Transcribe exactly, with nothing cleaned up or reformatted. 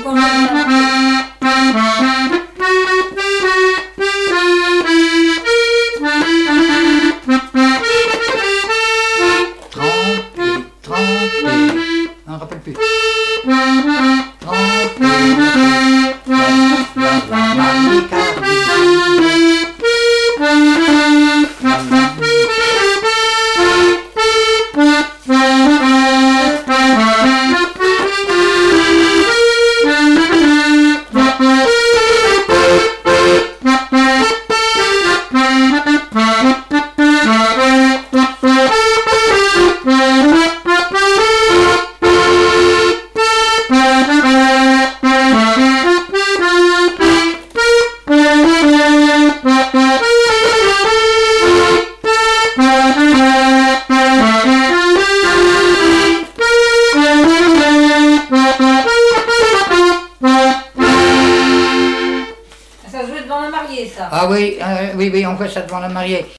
qu'on joue devant la mariée. Trempé, trempé, on ne rappelle plus. Trempé, la la Marie Cardi. Ça se joue devant la mariée, ça. Ah oui, euh, oui, oui, on fait ça devant la mariée.